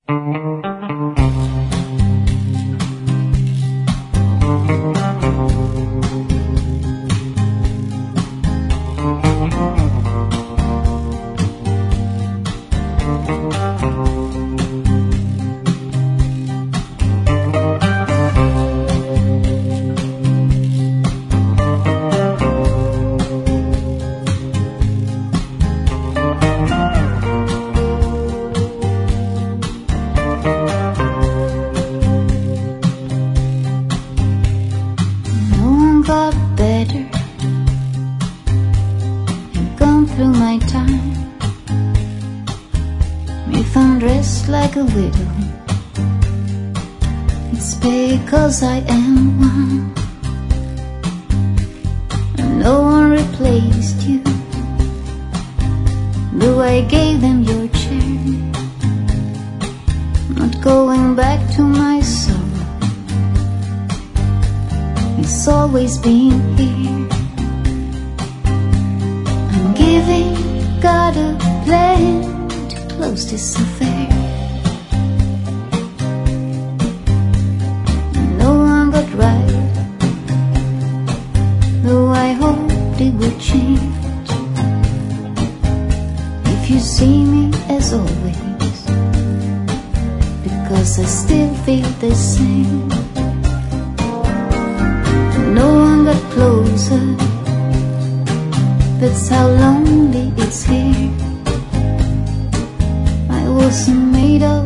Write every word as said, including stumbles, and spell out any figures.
Through my time, if I'm dressed like a widow, it's because I am one, and no one replaced you. Though I gave them your chair, not going back to my soul. It's always been here. Giving God a plan to close this affair. No one got right, though I hoped it would change. If you see me as always, because I still feel the same. No one got closer, that's how lonely it's here. I wasn't made of